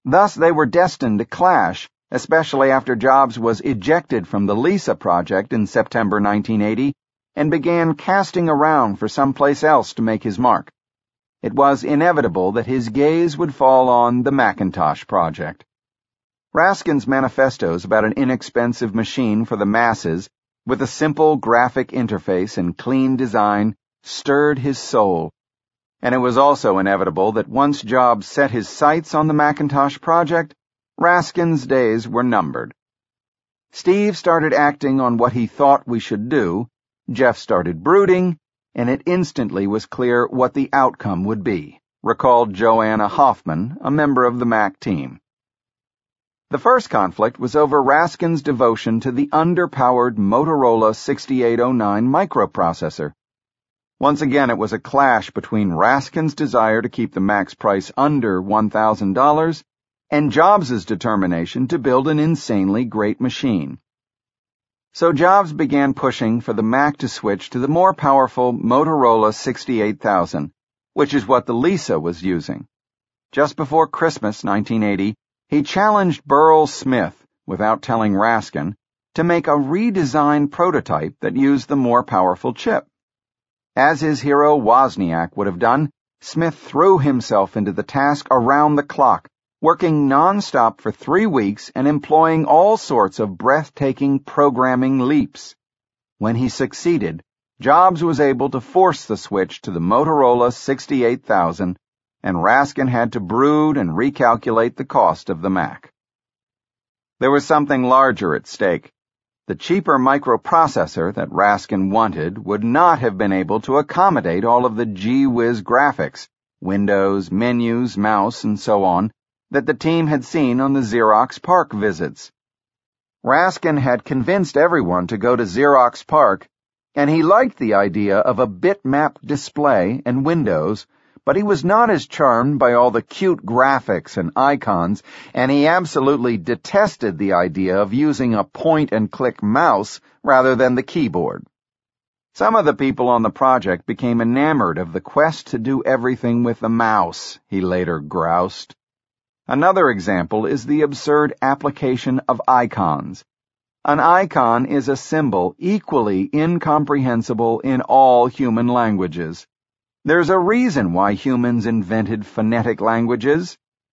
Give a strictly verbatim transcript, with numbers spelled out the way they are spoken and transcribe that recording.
Thus they were destined to clash, especially after Jobs was ejected from the Lisa project in September nineteen eighty and began casting around for someplace else to make his mark. It was inevitable that his gaze would fall on the Macintosh project. Raskin's manifestos about an inexpensive machine for the masses with a simple graphic interface and clean design stirred his soul, and it was also inevitable that once Jobs set his sights on the Macintosh project, Raskin's days were numbered. Steve started acting on what he thought we should do, Jeff started brooding, and it instantly was clear what the outcome would be, recalled Joanna Hoffman, a member of the Mac team. The first conflict was over Raskin's devotion to the underpowered Motorola sixty-eight oh nine microprocessor. Once again, it was a clash between Raskin's desire to keep the Mac's price under one thousand dollars and Jobs' determination to build an insanely great machine. So Jobs began pushing for the Mac to switch to the more powerful Motorola sixty-eight thousand, which is what the Lisa was using. Just before Christmas nineteen eighty, he challenged Burrell Smith, without telling Raskin, to make a redesigned prototype that used the more powerful chip. As his hero Wozniak would have done, Smith threw himself into the task around the clock, working non-stop for three weeks and employing all sorts of breathtaking programming leaps. When he succeeded, Jobs was able to force the switch to the Motorola sixty-eight thousand, and Raskin had to brood and recalculate the cost of the Mac. There was something larger at stake. The cheaper microprocessor that Raskin wanted would not have been able to accommodate all of the gee-whiz graphics, windows, menus, mouse, and so on, that the team had seen on the Xerox PARC visits. Raskin had convinced everyone to go to Xerox PARC, and he liked the idea of a bitmap display and windows, but he was not as charmed by all the cute graphics and icons, and he absolutely detested the idea of using a point-and-click mouse rather than the keyboard. Some of the people on the project became enamored of the quest to do everything with the mouse, he later groused. Another example is the absurd application of icons. An icon is a symbol equally incomprehensible in all human languages. There's a reason why humans invented phonetic languages.